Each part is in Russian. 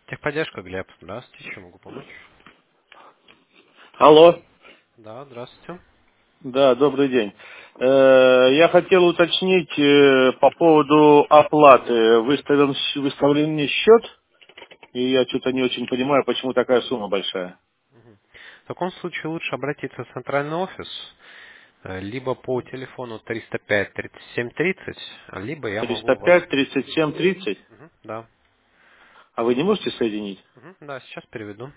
Техподдержка, Глеб. Здравствуйте, чем могу помочь? Алло. Да, здравствуйте. Да, добрый день. Я хотел уточнить по поводу оплаты. Выставлен мне счет, и я что-то не очень понимаю, почему такая сумма большая. В таком случае лучше обратиться в центральный офис, либо по телефону 305-3730, либо я могу вас... 305, 37, 30. Да. А вы не можете соединить? Да, сейчас переведу.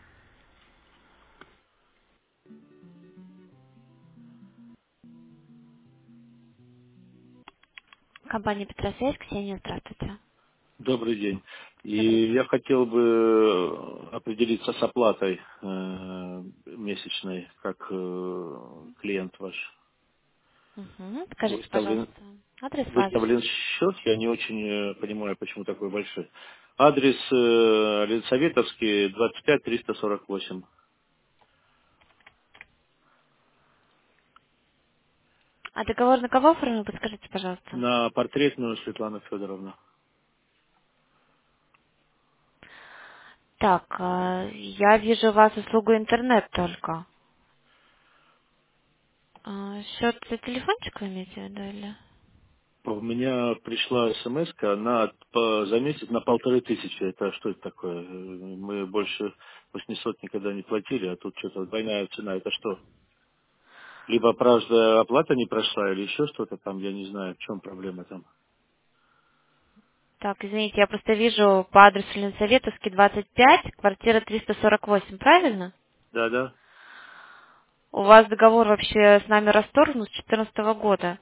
Компания Петросвязь, Ксения, здравствуйте. Добрый день. Добрый И я хотел бы определиться с оплатой месячной, как клиент ваш. Скажите, Выставлен, пожалуйста, адрес ваш. выставлен счет, я не очень понимаю, почему такой большой. Адрес Ленсоветовский, 25-348. А договор на кого оформлен, подскажите, пожалуйста. На портретную Светлану Федоровну. Так, я вижу у вас услугу интернет только. Счет за телефончик вы имеете в виду или? У меня пришла смс за месяц на 1500. Это что это такое? Мы больше 800 никогда не платили, а тут что-то двойная цена. Это что? Либо правда оплата не прошла, или еще что-то там, я не знаю, в чем проблема там. Так, извините, я просто вижу по адресу Ленсоветовский, 25, квартира 348, правильно? Да-да. У вас договор вообще с нами расторгнут с 2014 года.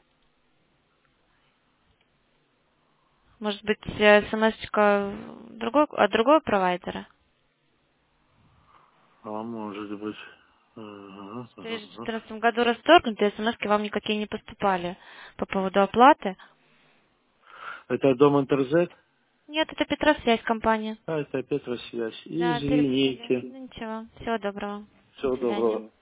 Может быть, смс-очка от другого провайдера? А может быть. В 2014 году расторгнуты, смс-ки вам никакие не поступали по поводу оплаты. Это дом Интерзет? Нет, это Петросвязь компания. А, это опять связь. Да, перепутали. Извините. Ну ничего, всего доброго. До Всего свидания. доброго.